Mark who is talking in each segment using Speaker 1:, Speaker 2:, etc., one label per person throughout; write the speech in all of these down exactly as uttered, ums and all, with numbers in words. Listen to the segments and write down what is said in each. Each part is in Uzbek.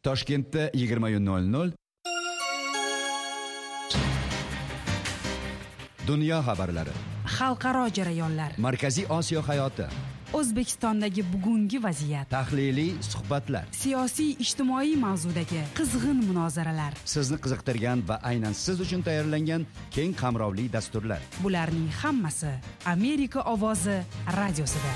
Speaker 1: Toshkentda yigirma nol nol Dunyo xabarlari,
Speaker 2: xalqaro jarayonlar,
Speaker 1: Markaziy Osiyo hayoti,
Speaker 2: O'zbekistondagi bugungi vaziyat,
Speaker 1: tahliliy suhbatlar,
Speaker 2: siyosiy ijtimoiy mavzudagi qizg'in munozaralar,
Speaker 1: sizni qiziqtirgan va aynan siz uchun tayyorlangan keng qamrovli dasturlar.
Speaker 2: Bularning hammasi Amerika ovozi radiosida.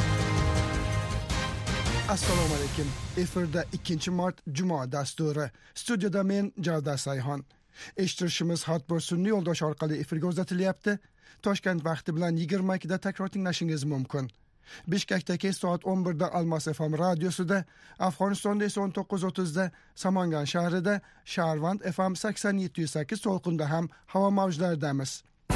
Speaker 3: Assalomu alaykum. Efirda ikkinchi mart Juma dasturi. Studiyada men Javdar Sayhon. Eshittirishimiz Hotbir sun'iy yo'ldosh orqali efirga uzatilyapti. Toshkent vaqti bilan yigirma ikkida takror tinglashingiz mumkin. Bishkekdagi soat o'n birda Almas F M radiosida, Afg'onistonda esa o'n to'qqiz o'ttizda, Samangan shahrida, Sharvand F M sakson yetti nuqta sakkiz to'lqinda ham havo mavjlaridamiz.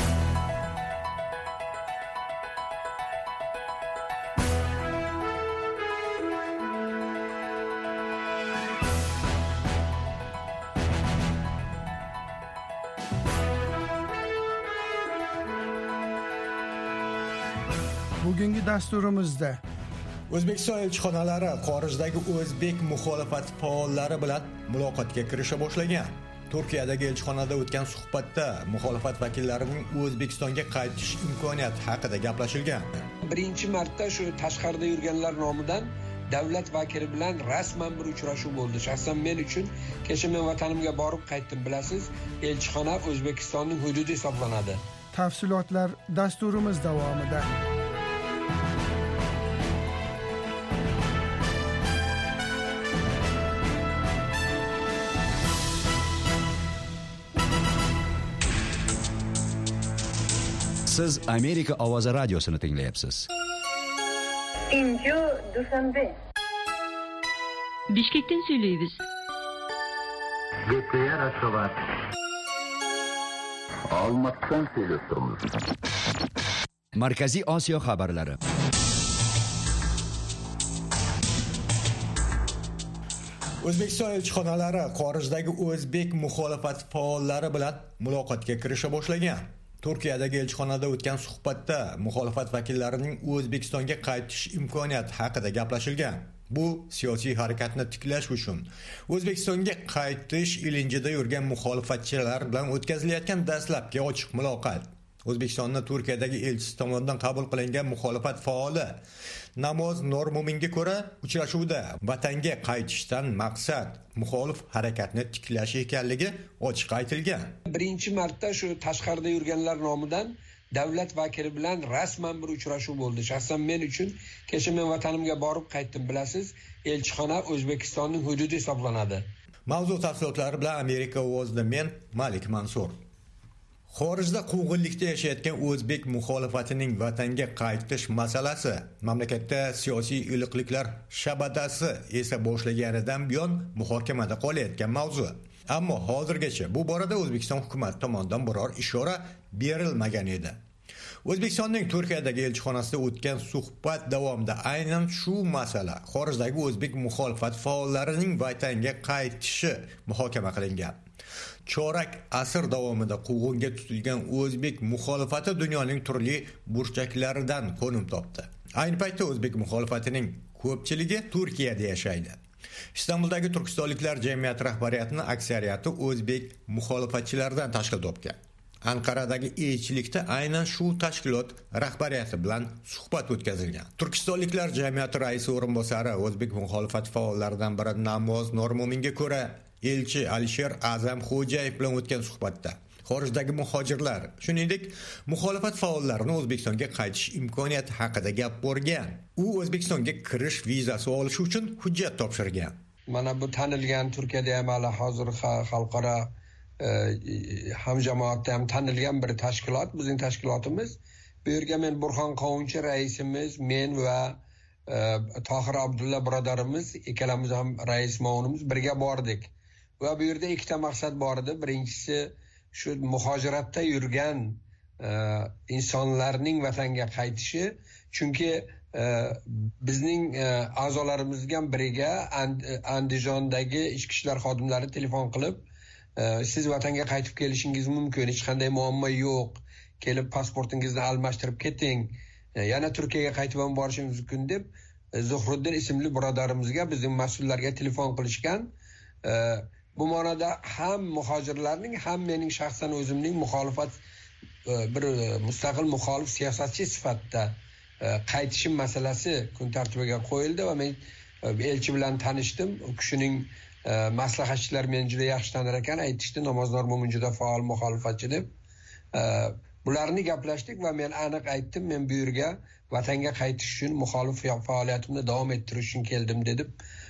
Speaker 3: Bugungi dasturimizda
Speaker 4: O'zbekiston elchixonalari xorijdagi o'zbek muxolifat faollari bilan muloqotga kirisha boshlagan. Turkiyadagi elchixonada o'tgan suhbatda muxolifat vakillarining O'zbekistonga qaytish imkoniyati haqida gaplashilgan.
Speaker 5: Birinchi marta shu tashqarida yurganlar nomidan davlat vakili bilan rasman bir uchrashuv bo'ldi. Shaxsan men uchun kecha men vatanimga borib qaytdim, bilasiz, elchixona O'zbekistonning hududi hisoblanadi.
Speaker 3: Tafsilotlar dasturimiz davomida.
Speaker 1: Siz Amerika ovozi radiosini tinglayapsiz.
Speaker 6: İnci Dushanbe.
Speaker 7: Bishkekdan söyleyiz.
Speaker 8: Bekleyen Aşavat. Almattan söylüyorsunuz.
Speaker 1: Markaziy Osiyo xabarlari.
Speaker 4: O'zbekiston elchixonalari xorijdagi o'zbek muxolifat faollari bilan muloqotga kirisha boshlagan. Turkiyadagi elchixonada o'tgan suhbatda muxolifat vakillarining O'zbekistonga qaytish imkoniyati haqida gaplashilgan. Bu siyosiy harakatni tiklash uchun O'zbekistonga qaytish ilinjida yurgan muxolifatchilar bilan o'tkazilayotgan dastlabki ochiq muloqot. O'zbekistonning Turkiyadagi elchisi tomonidan qabul qilingan muxolifat faoli Namoz Normuminga ko'ra uchrashuvda vatanga qaytishdan maqsad muxolif harakatni tiklash ekanligi ochiq aytilgan.
Speaker 5: Birinchi marta shu tashqarida yurganlar nomidan davlat vakili bilan rasman bir uchrashuv bo'ldi. Shaxsan men uchun kecha men vatanimga borib qaytdim, bilasiz, elchixona O'zbekistonning hududi hisoblanadi.
Speaker 4: Mavzu tafsilotlari bilan Amerika ovozida men Malik Mansur. Xorijda quvg'inlikda yashayotgan o'zbek muxolifatining vatanga qaytish masalasi mamlakatda siyosiy iliqliklar shabadasi esa boshlaganidan buyon muhokamada qolayotgan mavzu. Ammo hozirgacha bu borada O'zbekiston hukumati tomonidan biror ishora berilmagan edi. O'zbekistonning Turkiyadagi elchixonasida o'tgan suhbat davomida aynan shu masala, xorijdagi o'zbek muxolifat faollarining vatanga qaytishi muhokama qilingan. Chorak asr davomida quvg'inga tutilgan o'zbek muxolifati dunyoning turli burchaklaridan qo'nim topdi. Ayni paytda o'zbek muxolifatining ko'pchiligi Turkiyada yashaydi. Istanbuldagi turkistonliklar jamiyati rahbariyatining aksariyati o'zbek muxolifatchilaridan tashkil topgan. Anqaradagi elchilikda aynan shu tashkilot rahbariyati bilan suhbat o'tkazilgan. Turkistonliklar jamiyati raisi o'rinbosari o'zbek muxolifat faollaridan biri Namoz Normuminga ko'ra elchi Alisher Azam Xo'jayev bilan o'tgan suhbatda xorijdagi muhojirlar, shuningdek, muxolifat faollarini O'zbekistonga qaytish imkoniyati haqida gap borgan. U O'zbekistonga kirish vizasi olish uchun hujjat topshirgan.
Speaker 5: Mana bu tanilgan Turkiyada ham hali hozir xalqaro hamjamoatda ham tanilgan bir tashkilot, bizning tashkilotimiz. Bu yerga men Burxon Qovunchi raisimiz, men va Tohir Abdulla birodarimiz, ikkalamiz ham rais ma'munimiz birga bordik. Va bu yerda ikkita maqsad bor edi. Birinchisi shu muhojiratda yurgan insonlarning vatanga qaytishi, chunki bizning a'zolarimizdan biriga Andijondagi ichki ishlar xodimlari telefon qilib, siz vatanga qaytib kelishingiz mumkin, hech qanday muammo yo'q, kelib pasportingizni almashtirib keting, yana Turkiyaga qaytib ham borishingiz mumkin deb Zuhriddin ismli birodarimizga bizning mas'ullarga telefon qilishgan. Bu ma'noda ham muhojirlarning ham mening shaxsan o'zimning muxolifat bir mustaqil muxolif siyosatchi sifatida qaytishim masalasi kun tartibiga qo'yildi va men elchi bilan tanishdim. U kishining maslahatchilar meni juda yaxshi tanar ekan, aytishdi Namoz Normo'min juda faol muxolifatchi deb. Bularni gaplashdik va men aniq aytdim, men bu yerga vatanga qaytish uchun muxolif faoliyatimni davom ettirish uchun keldim dedim.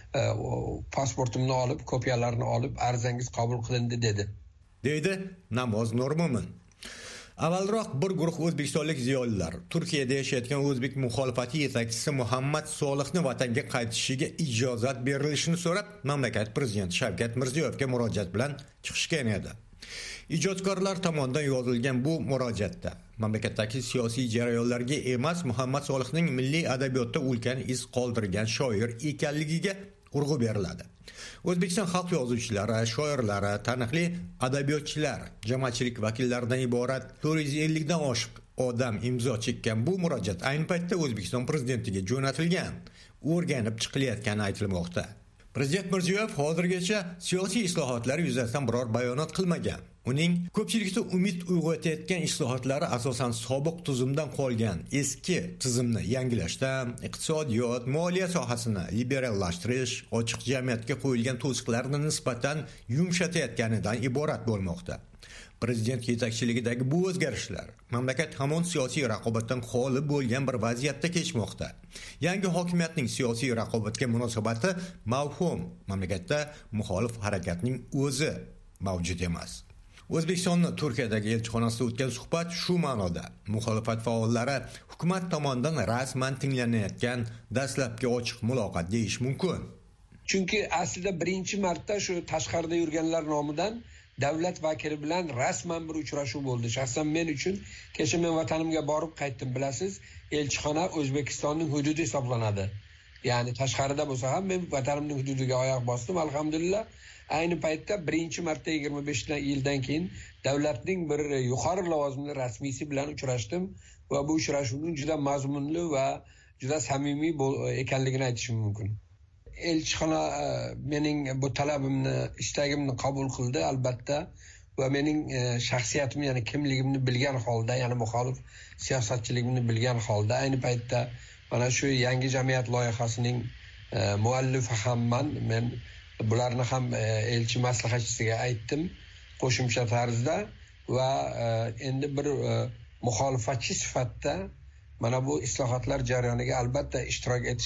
Speaker 5: Pasportimni olib, kopiyalarini olib, arzangiz qabul qilindi dedi.
Speaker 4: Deydi Namoz Normo'min. Avvalroq bir guruh o'zbekistonlik ziyolilar Turkiyada yashayotgan o'zbek muxolifati yetakchisi Muhammad Solihni vatanga qaytishiga ijozat berilishini so'rab, mamlakat prezidenti Shavkat Mirziyoyevga murojaat bilan chiqishgan edi. Ijodkorlar tomonidan yozilgan bu murojaatda mamlakatdagi siyosiy jarayonlarga emas, Muhammad Solihning milliy adabiyotda ulkan iz qoldirgan shoir ekanligiga urg'u beriladi. O'zbekiston xalq yozuvchilari, shoirlari, taniqli adabiyotchilar, jamoatchilik vakillaridan iborat to'rt yuz ellik dan oshiq odam imzo chekkan bu murojaat ayni paytda O'zbekiston prezidentiga jo'natilgan, o'rganib chiqilayotgani aytilmoqda. Prezident Mirziyoyev hozirgacha siyosiy islohotlar yuzasidan biror bayonot qilmagan. Uning ko'pchilikda umid uyg'otayotgan islohotlari asosan sobiq tuzumdan qolgan eski tizimni yangilashdan, iqtisodiyot, moliya sohasini liberallashtirish, ochiq jamiyatga qo'yilgan to'siqlarni nisbatan yumshatayotganidan iborat bo'lmoqda. Prezident yetakchiligidagi bu o'zgarishlar mamlakat hamon siyosiy raqobatdan xoli bo'lgan bir vaziyatda kechmoqda. Yangi hokimiyatning siyosiy raqobatga munosabati mavhum. Mamlakatda muxolif harakatning o'zi mavjud emas. O'zbekistonning Turkiyadagi elchixonasida o'tgan suhbat shu ma'noda. Muxolifat faollari hukumat tomonidan rasman tinglanayotgan dastlabki ochiq muloqot deyish mumkin.
Speaker 5: Chunki aslida birinchi marta shu tashqarida yurganlar nomidan davlat vakili bilan rasman bir uchrashuv bo'ldi. Shaxsan men uchun kecha men vatanimga borib qaytdim, bilasiz, elchixona O'zbekistonning hududi hisoblanadi. Ya'ni tashqarida bo'lsa ham men vatanimning hududiga oyoq bosdim, alhamdulillah. Ayni paytda birinchi marta yigirma besh yildan keyin davlatning bir yuqori lavozimli rasmiysi bilan uchrashdim va bu uchrashuvning juda mazmunli va juda samimiy ekanligini aytishim mumkin. Elchixona mening bu talabimni, istagimni qabul qildi albatta va mening shaxsiyatimni, ya'ni kimligimni bilgan holda, ya'ni muxolif siyosatchiligimni bilgan holda ayni paytda mana shu yangi jamiyat loyihasining muallifi hamman. Men bularni ham elchi maslahatchisiga aytdim qo'shimcha tarzda va endi bir muxolifatchi sifatida mana bu islohotlar jarayoniga albatta ishtirok etish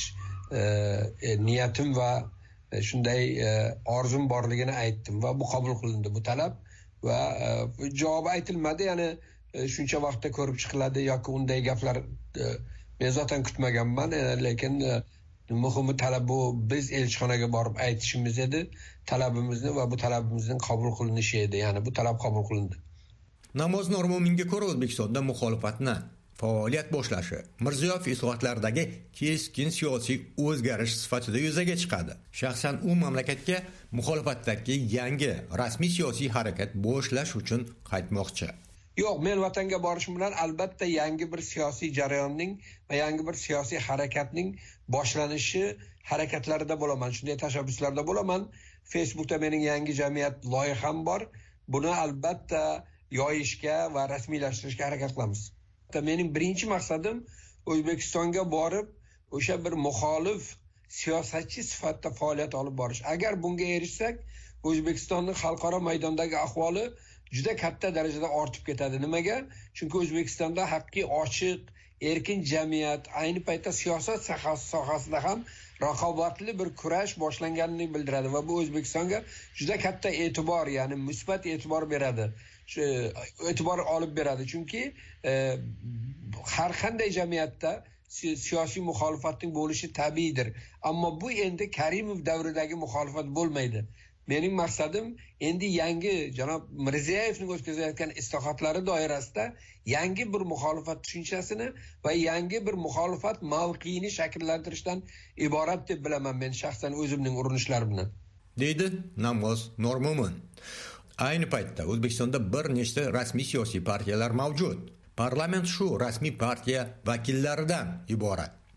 Speaker 5: niyatim va shunday orzum borligini aytdim va bu qabul qilindi bu talab va javob aytilmadi, ya'ni shuncha vaqtda ko'rib chiqiladi yoki unday gaplar men zaten kutmaganman, lekin muhimi talab bu biz elchixonaga borib aytishimiz edi, talabimizni va bu talabimizning qabul qilinishi edi, ya'ni bu talab qabul qilindi.
Speaker 4: Namoz Normo'minga ko'ra O'zbekistonda muxolifatni faoliyat boshlashi Mirziyoyev islohotlaridagi keskin siyosiy o'zgarish sifatida yuzaga chiqadi. Shaxsan u mamlakatga muxolifatdagi yangi rasmiy siyosiy harakat boshlash uchun qaytmoqchi.
Speaker 5: Yo'q, men vatanga borishim bilan albatta yangi bir siyosiy jarayonning va yangi bir siyosiy harakatning boshlanishi harakatlarida bo'laman. Shunday tashabbuslarda bo'laman. Facebookda mening yangi jamiyat loyiham bor. Buni albatta yoyishga va rasmiylashtirishga harakat qilamiz. Mening birinchi maqsadim O'zbekistonga borib o'sha bir muxolif siyosatchi sifatida faoliyat olib borish. Agar bunga erishsak, O'zbekistonning xalqaro maydondagi ahvoli juda katta darajada ortib ketadi. Nimaga? Chunki O'zbekistonda haqiqiy ochiq, erkin jamiyat, ayni paytda siyosat sohasida ham raqobatli bir kurash boshlanganini bildiradi va bu O'zbekistonga juda katta e'tibor, ya'ni musbat e'tibor beradi. Shu e'tibor olib beradi. Chunki e, har qanday jamiyatda siyosiy muxolifatning bo'lishi tabiiydir. Ammo bu endi Karimov davridagi muxolifat bo'lmaydi. Mening maqsadim endi yangi janob Mirziyoyevning o'tkazayotgan islohotlari doirasida yangi bir muxolifat tushunchasini va yangi bir muxolifat mavqeini shakllantirishdan iborat deb bilaman men shaxsan o'zimning urinishlarimni.
Speaker 4: Deydi Namoz Normo'min. Ayni paytda O'zbekistonda bir nechta rasmiy siyosiy partiyalar mavjud. Parlament shu rasmiy partiya vakillaridan iborat.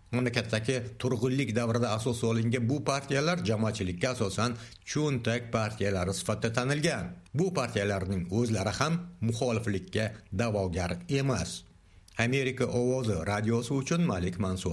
Speaker 4: Mamlakatdagi turg'unlik davrida asos solingan bu partiyalar jamoatchilikka asosan cho'ntak partiyalari sifatida tanilgan. Bu partiyalarning o'zlari ham muxoliflikka da'vogar emas. Amerika ovozi radiosi uchun Malik Mansur.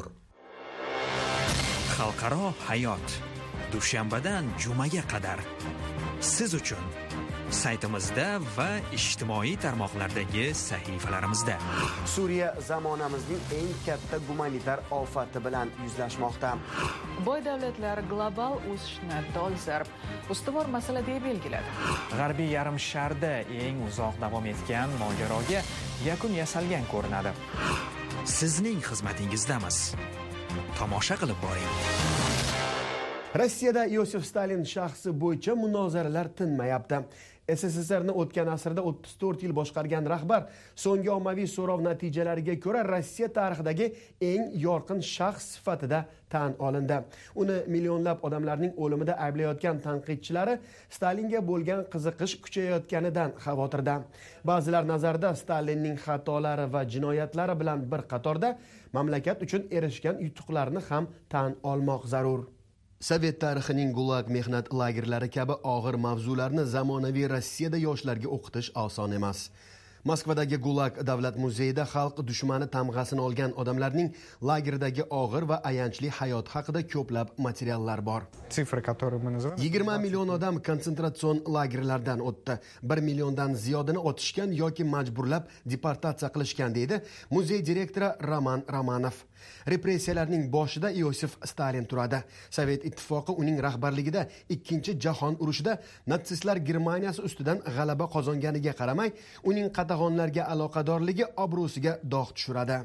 Speaker 7: Xalqaro hayot dushanbadan jumaga qadar siz uchun saytimizda va ijtimoiy tarmoqlardagi sahifalarimizda.
Speaker 9: Suriya zamonamizning eng katta gumanitar ofati bilan yuzlashmoqda.
Speaker 10: Boy davlatlar global o'sishni dolzarb ustuvor masala deb belgiladi.
Speaker 11: G'arbiy yarim sharda eng uzoq davom etgan mojaroga yakun yasalgan ko'rinadi.
Speaker 7: Sizning xizmatingizdamiz. Tomosha qilib boring.
Speaker 9: Rossiyada Yosif Stalin shaxsi bo'yicha munozaralar tinmayapti. S S S R'ni o'tgan asrda o'ttiz to'rt yil boshqargan rahbar so'nggi ommaviy so'rov natijalariga ko'ra Rossiya tarixidagi eng yorqin shaxs sifatida tan olindi. Uni millionlab odamlarning o'limida ayblayotgan tanqidchilari Stalinga bo'lgan qiziqish kuchayayotganidan xavotirda. Ba'zilar nazarida Stalinning xatolari va jinoyatlari bilan bir qatorda mamlakat uchun erishgan yutuqlarni ham tan olmoq zarur. Sovet tarixining Gulag mehnat lagerlari kabi og'ir mavzularni zamonaviy Rossiyada yoshlarga o'qitish oson emas. Moskvadagi Gulag davlat muzeyida xalq dushmani tamg'asini olgan odamlarning lagerdagi og'ir va ayanchli hayot haqida ko'plab materiallar bor. yigirma million odam kontsentratsion lagerlardan o'tdi. bir milliondan ziyodini otishgan yoki majburlab deportatsiya qilishgan deydi muzey direktori Roman Romanov. Repressiyalarning boshida Yosif Stalin turadi. Sovet ittifoqi uning rahbarligida ikkinchi jahon urushida natsistlar Germaniyasi ustidan g'alaba qozonganiga qaramay, uning qatag'onlarga aloqadorligi obro'siga dog' tushiradi.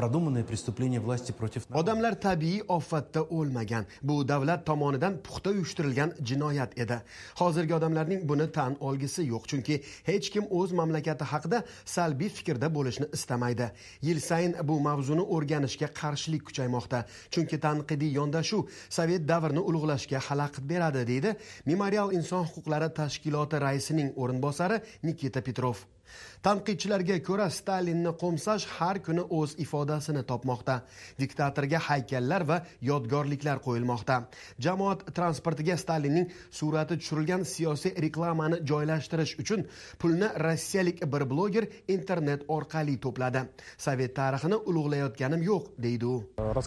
Speaker 9: Odamlar tabiiy ofatda o'lmagan. Bu davlat tomonidan puxta uyushtirilgan jinoyat edi. Hozirgi odamlarning buni tan olgisi yo'q, chunki hech kim o'z mamlakati haqida salbiy fikrda bo'lishni istamaydi. Yil sayin bu mavzuni o'rganishga qarshilik kuchaymoqda, chunki tanqidiy yondashuv Sovet davrini ulug'lashga xalaqit beradi, deydi Memorial inson huquqlari tashkiloti raisining o'rinbosari Nikita Petrov. Tanqidchilarga ko'ra Stalinni qo'msash har kuni o'z ifodasini topmoqda. Diktatorga haykallar va yodgorliklar qo'yilmoqda. Jamoat transportiga Stalinning surati tushirilgan siyosiy reklamani joylashtirish uchun pulni rossiyalik bir bloger internet orqali to'pladi. Sovet tarixini ulug'layotganim yo'q, deydi u.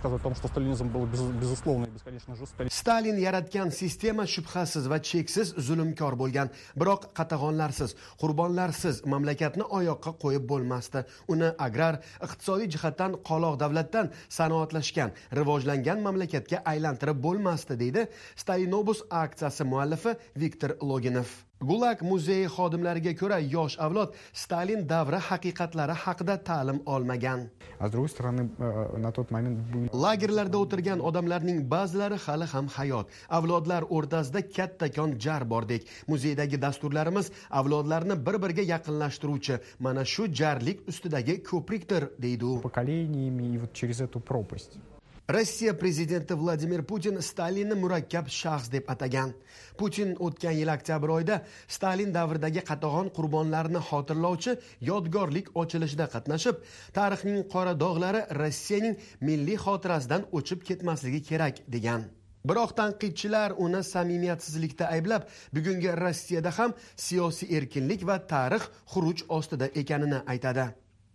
Speaker 9: Stalin yaratgan sistema shubhasiz va cheksiz zulmkor bo'lgan, biroq qatag'onlarsiz, qurbonlarsiz mamlakatni oyoqqa qo'yib bo'lmasdi. Uni agrar, iqtisodiy jihatdan qoloq davlatdan sanoatlashgan, rivojlangan mamlakatga aylantirib bo'lmasdi, deydi Stalinobus aksiyasi muallifi Viktor Loginov. Gulag muzeyi xodimlariga ko'ra yosh avlod Stalin davri haqiqatlari haqida ta'lim olmagan. Lagerlarda o'tirgan odamlarning ba'zilari hali ham hayot. Avlodlar o'rtasida kattakon jar bordek. Muzeydagi dasturlarimiz avlodlarni bir-biriga yaqinlashtiruvchi mana shu jarlik ustidagi ko'prikdir, deydi u. Rossiya prezidenti Vladimir Putin Stalinni murakkab shaxs deb atagan. Putin o'tgan yil oktyabr oyida Stalin davridagi qatag'on qurbonlarini xotirlovchi yodgorlik ochilishida qatnashib, tarixning qora dog'lari Rossiyaning milliy xotirasidan o'chib ketmasligi kerak degan. Biroq tanqidchilar uni samimiyatsizlikda ayblab, bugungi Rossiyada ham siyosiy erkinlik va tarix xuruj ostida ekanini aytadi.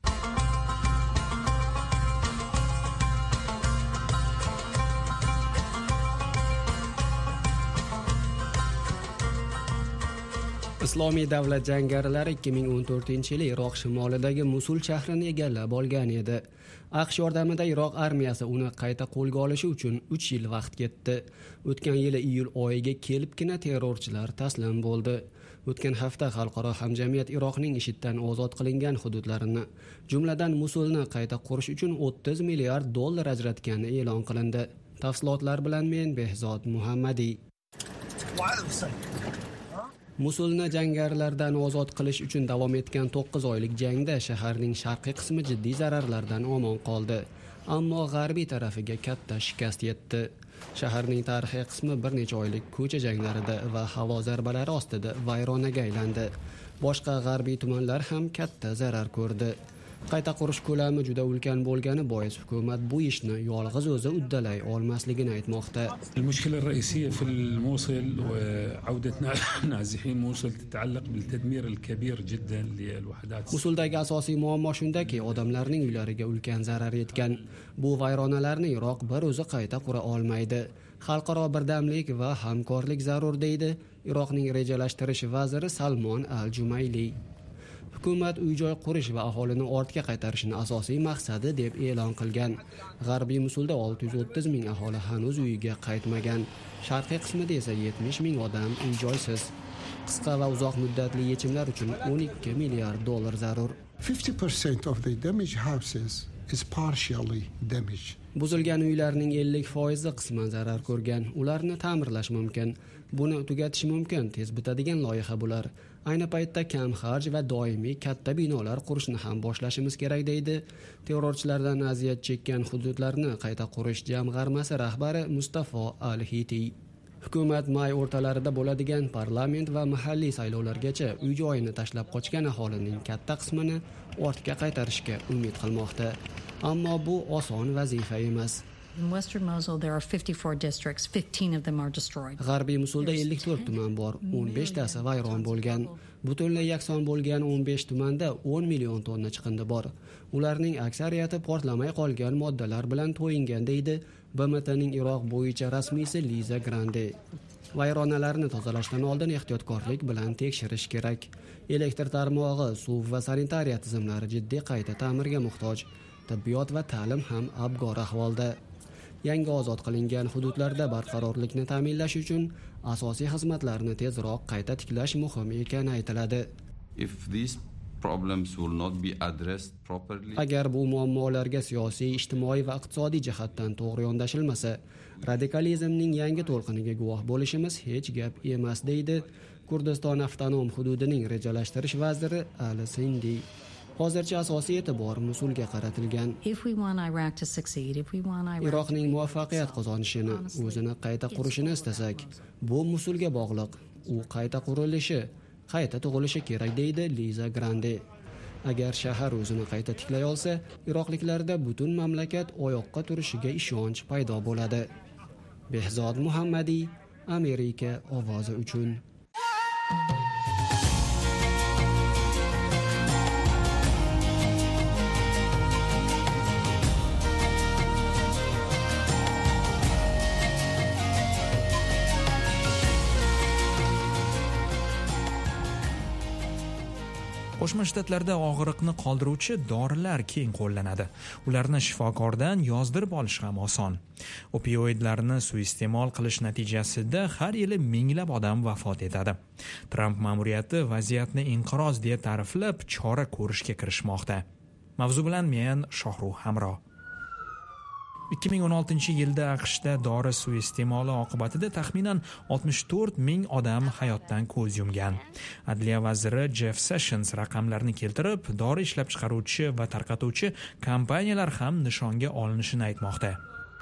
Speaker 12: Islomiy davlat jangarilari ikki ming o'n to'rtinchi yili Iroq shimolidagi Musul shahrini egallab olgan edi. AQSh yordamida Iroq armiyasi uni qayta qo'lga olishi uchun uch yil vaqt ketdi. O'tgan yili iyul oyiga kelibgina terrorchilar taslim bo'ldi. O'tgan hafta xalqaro hamjamiyat Iroqning IShIDdan ozod qilingan hududlarini, jumladan Musulni qayta qurish uchun o'ttiz milliard dollar ajratgani e'lon qilindi. Tafsilotlar bilan men Behzod Muhammadiy. Musulni jangarilardan ozod qilish uchun davom etgan to'qqiz oylik jangda shaharning sharqiy qismi jiddiy zararlardan omon qoldi, ammo g'arbiy tarafiga katta shikast yetdi. Shaharning tarixiy qismi bir necha oylik ko'cha janglarida va havo zarbalari ostida vayronaga aylandi. Boshqa g'arbiy tumanlar ham katta zarar ko'rdi. Qayta qurish ko'lami juda ulkan bo'lgani bois hukumat bu ishni yolg'iz o'zi uddalay olmasligini aytmoqda.
Speaker 13: المشكلة الرئيسية في الموصل وعودة نازحين موصل تتعلق بالتدمير الكبير جدا للوحدات.
Speaker 12: Mosuldagi asosiy muammo shundaki, odamlarning uylariga ulkan zarar yetgan. Bu vayronalarni Iroq bir o'zi qayta qura olmaydi. Xalqaro birdamlik va hamkorlik zarur deydi Iroqning rejalashtirish vaziri Salmon Al-Jumayli. Hukumat uy-joy qurish va aholini ortga qaytarishni asosiy maqsadi deb e'lon qilgan. G'arbiy Musulda olti yuz o'ttiz ming aholi hanuz uyiga qaytmagan. Sharqiy qismida esa yetmish ming odam uy-joysiz. Qisqa va uzoq muddatli yechimlar uchun o'n ikki milliard dollar zarur.
Speaker 14: fifty percent of the damaged houses is partially damaged.
Speaker 12: Buzilgan uylarning ellik foizi qisman zarar ko'rgan. Ularni ta'mirlash mumkin. Buni tugatish mumkin, tez bitadigan loyiha bular. Ayni paytda kam xarj va doimiy katta binolar qurishni ham boshlashimiz kerak deydi terrorchilardan aziyat chekkan hududlarni qayta qurish jamg'armasi rahbari Mustafo Al-Hiti. Hukumat may o'rtalarida bo'ladigan parlament va mahalliy saylovlargacha uy-joyini tashlab qochgan aholining katta qismini ortga qaytarishga umid qilmoqda. Ammo bu oson vazifa emas.
Speaker 15: In Western Mosul there are fifty-four districts, fifteen of them are destroyed.
Speaker 12: G'arbiy Musulda ellik to'rt tuman bor, o'n besh tasi vayron bo'lgan. Butunlay yakson bo'lgan o'n besh tumanda o'n million tonna chiqindi bor. Ularning aksariyati portlamay qolgan moddalar bilan to'yingan deydi B M T'ning Iroq bo'yicha rasmiysi Liza Grande. Vayronalarni tozalashdan oldin ehtiyotkorlik bilan tekshirish kerak. Elektr tarmog'i, suv va sanitariya tizimlari jiddiy qayta ta'mirga muhtoj. Tibbiyot va ta'lim ham abgor ahvolda. Yangi ozod qilingan hududlarda barqarorlikni ta'minlash uchun asosiy xizmatlarni tezroq qayta tiklash muhim ekani aytiladi.
Speaker 16: If these problems will not be addressed properly,
Speaker 12: agar bu muammolarga siyosiy, ijtimoiy va iqtisodiy jihatdan to'g'ri yondashilmasa, radikalizmning yangi to'lqiniga guvoh bo'lishimiz hech gap emas deydi Kurdiston avtonom hududining rejalashtirish vaziri Ali Sindi. Hozircha asosiy e'tibor Musulga qaratilgan. Iroqning muvaffaqiyat qozonishini, o'zini qayta qurishini istasak, bu Musulga bog'liq. U qayta qurilishi, qayta tug'ilishi kerak deydi Liza Grande. Agar shahar o'zini qayta tiklay olsa, iroqliklarda butun mamlakat oyoqqa turishiga ishonch paydo bo'ladi. Behzod Muhammadiy, Amerika ovozi uchun.
Speaker 7: Qo'shma Shtatlarda og'riqni qoldiruvchi dorilar keng qo'llanadi. Ularni shifokordan yozdirib olish ham oson. Opioidlarni suiiste'mol qilish natijasida har yili minglab odam vafot etadi. Tramp ma'muriyati vaziyatni inqiroz deya ta'riflab, chora ko'rishga kirishmoqda. Mavzu bilan men Shohruh Hamro. ikki ming o'n oltinchi yilda AQShda dori suiiste'moli oqibatida taxminan oltmish to'rt ming odam hayotdan ko'z yumgan. Adliya vaziri Jeff Sessions raqamlarni keltirib, dori ishlab chiqaruvchi va tarqatuvchi kompaniyalar ham nishonga olinishini aytmoqda.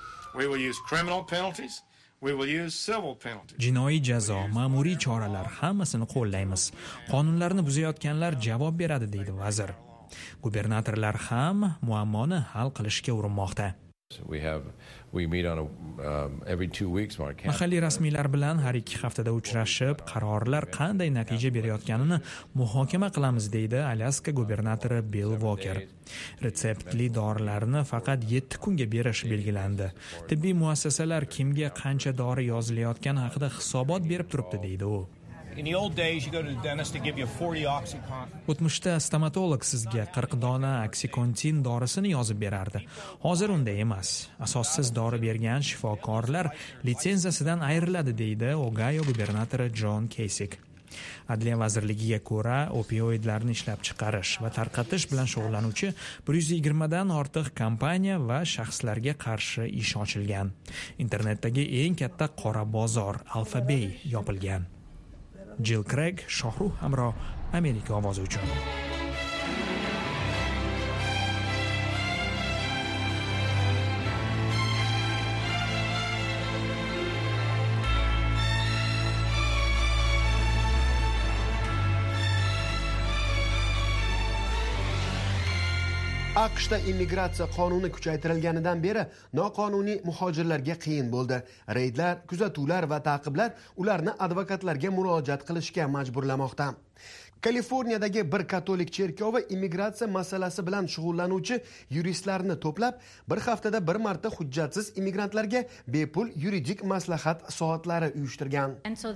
Speaker 7: Jinoiy jazo, ma'muriy choralar hammasini qo'llaymiz. Qonunlarni buzayotganlar javob beradi deydi vazir. Gubernatorlar ham muammoni hal qilishga urinmoqda.
Speaker 17: We have we meet on a, um, every two weeks.
Speaker 7: Mahalliy rasmiylar bilan har ikki haftada uchrashib, qarorlar qanday natija berayotganini muhokama qilamiz deydi Alyaska gubernatori Bill Walker. Retseptli dorilarni faqat yetti kunga berish belgilandi. Tibbiy muassasalar kimga qancha dori yozilayotgani haqida hisobot berib turibdi deydi u. O'tmishda stomatolog sizga qirq dona Oxycontin dorisini yozib berardi. Hozir unday emas. Asossiz dori bergan shifokorlar litsenziyasidan ayriladi deydi Ohio gubernatori John Kasich. Adliya vazirligiga ko'ra, opioidlarni ishlab chiqarish va tarqatish bilan shug'ullanuvchi bir yuz yigirma dan ortiq kompaniya va shaxslarga qarshi ish ochilgan. Internetdagi eng katta qora bozor Alphabay yopilgan. Jill Craig, Shohruh Hamro, Amerika ovozi uchun.
Speaker 9: aqshda immigratsiya qonuni kuchaytirilganidan beri noqonuniy muhojirlarga qiyin bo'ldi. Reydlar, kuzatuvlar va ta'qiblar ularni advokatlarga murojaat qilishga majburlamoqda. Kaliforniyadagi bir katolik cherkovi immigratsiya masalasi bilan shug'ullanuvchi yuristlarni to'plab, bir haftada bir marta hujjatsiz immigrantlarga bepul yuridik maslahat soatlari uyushtirgan.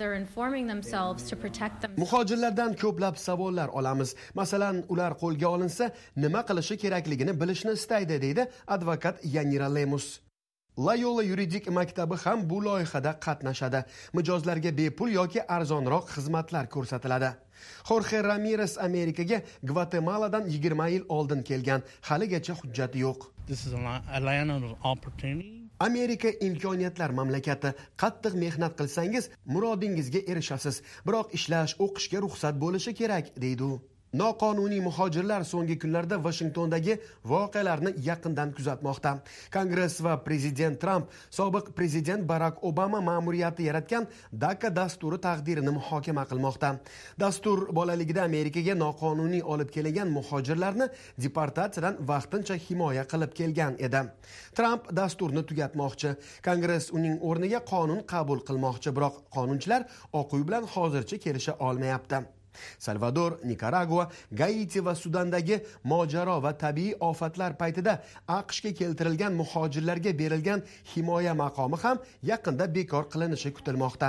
Speaker 9: Muhojirlardan ko'plab savollar olamiz. Masalan, ular qo'lga olinsa, nima qilishi kerakligini bilishni istaydi, deydi advokat Yanira Lemus. Loyola yuridik maktabi ham bu loyihada qatnashadi. Mijozlarga bepul yoki arzonroq xizmatlar ko'rsatiladi. Jorge Ramirez Amerikaga Gvatemaladan yigirma yil oldin kelgan, haligacha hujjati yo'q. Amerika imkoniyatlar mamlakati. Qattiq mehnat qilsangiz, murodingizga erishasiz. Biroq ishlash, o'qishga ruxsat bo'lishi kerak, deydi u. Noqonuniy muhojirlar so'nggi kunlarda Washingtondagi voqealarni yaqindan kuzatmoqda. Kongress va prezident Trump sobiq prezident Barack Obama ma'muriyati yaratgan DACA dasturi taqdirini muhokama qilmoqda. Dastur bolaligida Amerikaga noqonuniy olib kelingan muhojirlarni deportatsiyadan vaqtincha himoya qilib kelgan edi. Trump dasturni tugatmoqchi. Kongress uning o'rniga qonun qabul qilmoqchi, biroq qonunchilar Oq uy bilan hozircha kelisha olmayapti. Salvador, Nikaragua, Gaiti va Sudandagi mojaro va tabiiy ofatlar paytida AQShga keltirilgan muhojirlarga berilgan himoya maqomi ham yaqinda bekor qilinishi kutilmoqda.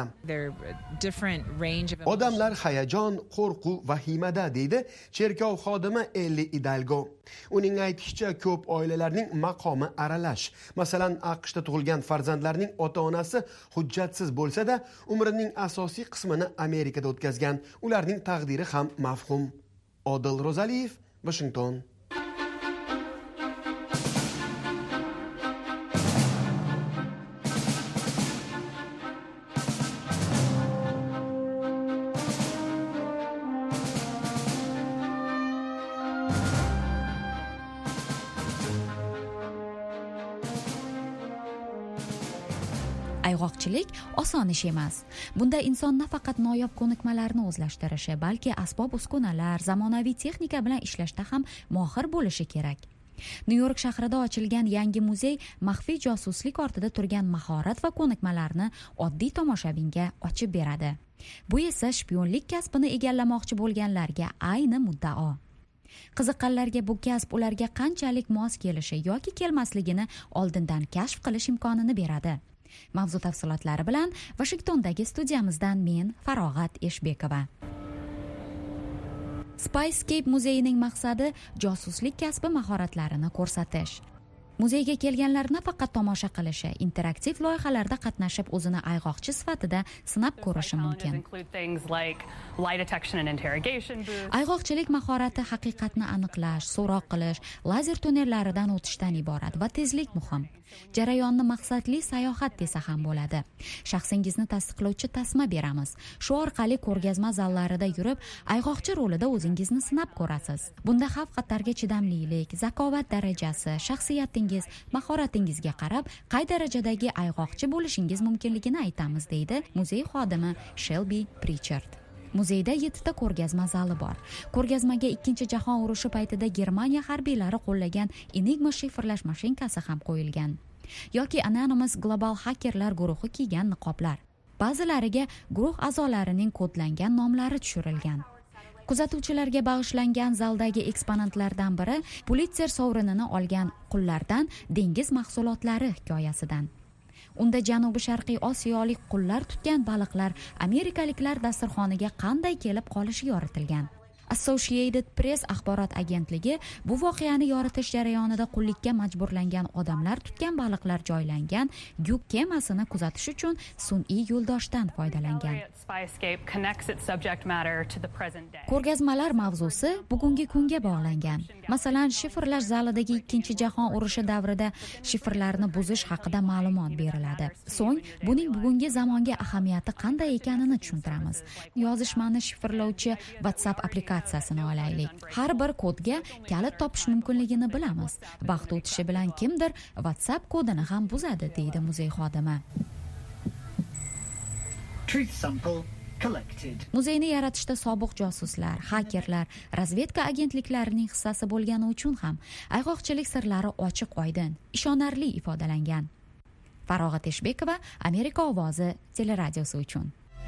Speaker 9: Odamlar hayajon, qo'rquv, vahimada, deydi cherkov xodimi Elli Hidalgo. Uning aytishicha, ko'p oilalarning maqomi aralash. Masalan, AQShda tug'ilgan farzandlarning ota-onasi hujjatsiz bo'lsa-da, umrining asosiy qismini Amerikada o'tkazgan. Ularning taqdiri ham mavhum. Odil Rozaliyev, Washington.
Speaker 18: Ayg'oqchilik oson ish emas. Bunda inson nafaqat noyob ko'nikmalarni o'zlashtirishi, balki asbob-uskunalar, zamonaviy texnika bilan ishlashda ham mohir bo'lishi kerak. Nyu-York shahrida ochilgan yangi muzey maxfiy josuslik ortida turgan mahorat va ko'nikmalarni oddiy tomoshabinga ochib beradi. Bu esa shpionlik kasbini egallamoqchi bo'lganlarga ayni muddao. Qiziqqanlarga bu kasb ularga qanchalik mos kelishi yoki kelmasligini oldindan kashf qilish imkonini beradi. Mavzu tafsilotlari bilan Washingtondagi studiyamizdan men Farog'at Eshbekova. Spyscape muzeyining maqsadi josuslik kasbi mahoratlarini ko'rsatish. Muzeyga kelganlar nafaqat tomosha qilishi, interaktiv loyihalarda qatnashib o'zini ayg'oqchi sifatida sinab ko'rishi mumkin. Ayg'oqchilik mahorati haqiqatni aniqlash, so'roq qilish, lazer tunnellaridan o'tishdan iborat va tezlik muhim. Jarayonni maqsadli sayohat desa ham bo'ladi. Shaxsingizni tasdiqlovchi tasma beramiz. Shu orqali ko'rgazma zallarida yurib, ayg'oqchi rolida o'zingizni sinab ko'rasiz. Bunda xavf-xatarga chidamlilik, zakovat darajasi, shaxsiyatingiz, mahoratingizga qarab, qay darajadagi ayg'oqchi bo'lishingiz mumkinligini aytamiz, deydi muzey xodimi Shelby Pritchard. Muzeyda yettita ko'rgazma zali bor. Ko'rgazmaga Ikkinchi jahon urushi paytida Germaniya harbiylari qo'llagan Enigma shifrlash mashinkasi ham qo'yilgan. Yoki Anonymous global hakerlar guruhi kiygan niqoblar. Ba'zilariga guruh a'zolarining kodlangan nomlari tushirilgan. Kuzatuvchilarga bag'ishlangan zaldagi eksponatlardan biri Pulitzer sovrinini olgan qullardan dengiz mahsulotlari hikoyasidan. Unda janubi-sharqiy osiyolik qullar tutgan baliqlar amerikaliklar dasturxoniga qanday kelib qolishi yoritilgan. Associated Press axborot agentligi bu voqeani yoritish jarayonida qullikka majburlangan odamlar tutgan baliqlar joylangan yuk kemasini kuzatish uchun sun'iy yo'ldoshdan foydalangan. Ko'rgazmalar mavzusi bugungi kunga bog'langan. Masalan, shifrlash zalidagi Ikkinchi jahon urushi davrida shifrlarni buzish haqida ma'lumot beriladi. So'ng buning bugungi zamonga ahamiyati qanday ekanini tushuntiramiz. Yozishmani shifrlovchi WhatsApp applikatsiyasini olaylik. Har bir kodga kalit topish mumkinligini bilamiz. Vaqt o'tishi bilan kimdir WhatsApp kodini ham buzadi, deydi muzey xodimi.
Speaker 19: Truth Sample
Speaker 18: muzeyni yaratishda sobiq josuslar, hakerlar, razvedka agentliklarining hissasi bo'lgani uchun ham ayg'oqchilik sirlari ochiq oydin, ishonarli ifodalangan. Farog'at Eshbekova, Amerika ovozi teleradiosi uchun.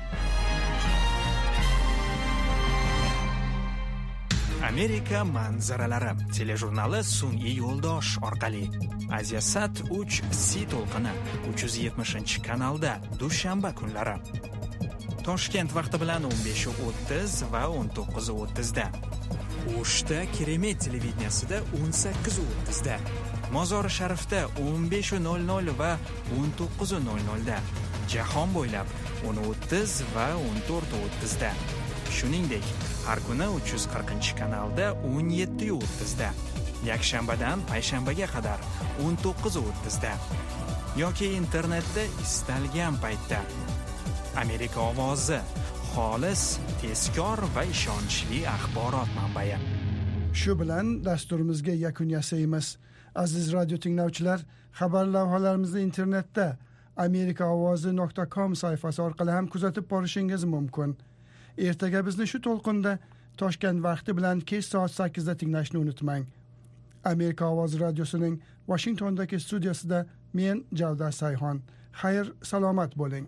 Speaker 7: Amerika manzaralari telejurnali sun'iy yo'ldosh orqali Aziyasat uch C to'lqini uch yuz yetmishinchi kanalda dushanba kunlari. Toshkent vaqti bilan o'n besh o'ttiz va o'n to'qqiz o'ttiz da. O'shda Keremet televideniyasida o'n sakkiz o'ttiz da. Mozori Sharifda o'n besh nol nol va o'n to'qqiz nol nol da. Jahon bo'ylab o'n o'ttiz va o'n to'rt o'ttiz da. Shuningdek, har kuni uch yuz qirqinchi kanalda o'n yetti o'ttiz da. Yakshanbadan payshanbaga qadar o'n to'qqiz o'ttiz da. Yoki internetda istalgan paytda. Amerika ovozi, xolis, tezkor va ishonchli axborot manbai.
Speaker 3: Shu bilan dasturimizga yakun yasaymiz. Aziz radio tinglovchilar, xabar lavhalarimizni internetda amerika ovozi nuqta com sayfasi orqali ham kuzatib borishingiz mumkin. Ertaga bizni shu to'lqinda Toshkent vaqti bilan kech soat sakkizda tinglashni unutmang. Amerika ovozi radiosining Washingtondagi studiyasida men Javdar Sayxon. Xayr, salomat bo'ling.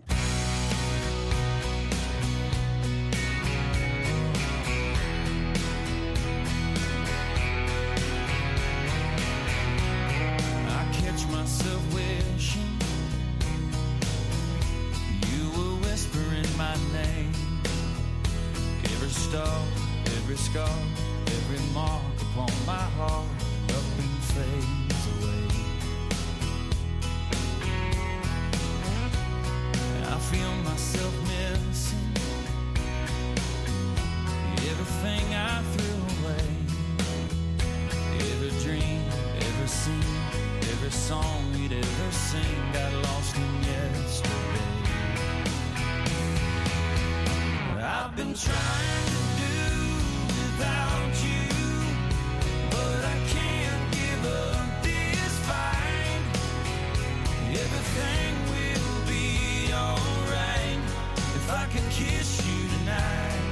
Speaker 19: Every scar, every mark upon my heart up and fades away. And I feel myself missing everything I threw away. Every dream, every scene, every song we'd ever sing got lost in yesterday. I've been trying to without you, but I can't give up this fight. Everything will be alright if I can kiss you tonight.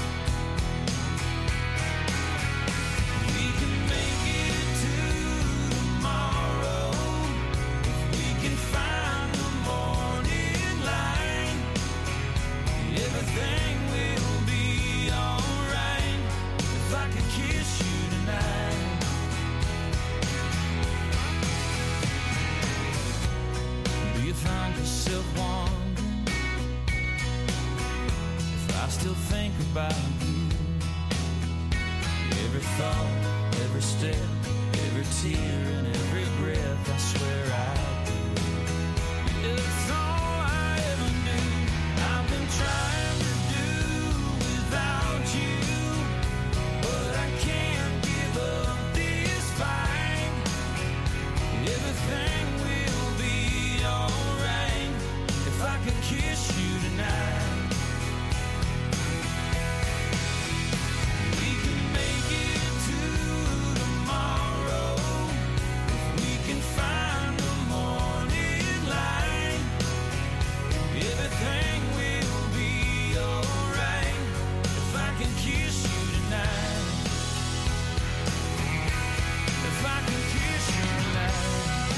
Speaker 19: We can make it to tomorrow if we can find the morning light. Everything will be alright if I can kiss you tonight. Do you find yourself wondering if I still think about you? Every thought, every step, every tear and every breath, I swear I do. It's all I ever knew. I've been trying to do without you, but I can't give up this fight. Everything will be alright if I can kiss you tonight. We can make it to tomorrow if we can find the morning light. Everything will be alright if I can kiss you tonight. If I can kiss you tonight.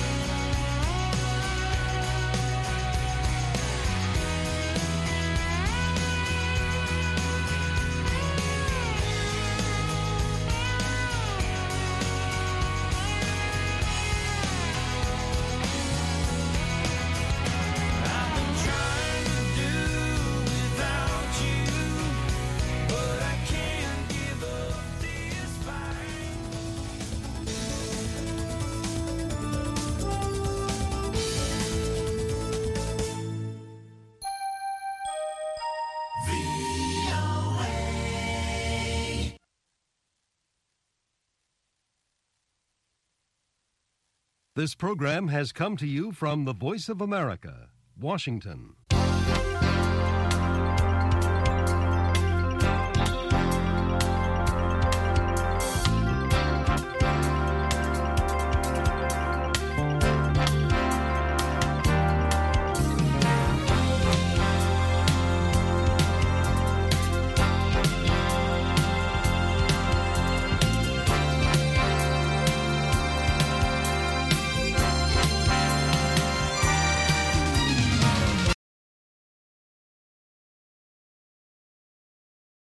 Speaker 19: I've been trying to do without you, but I can't give up this fight.
Speaker 20: This program has come to you from the Voice of America, Washington.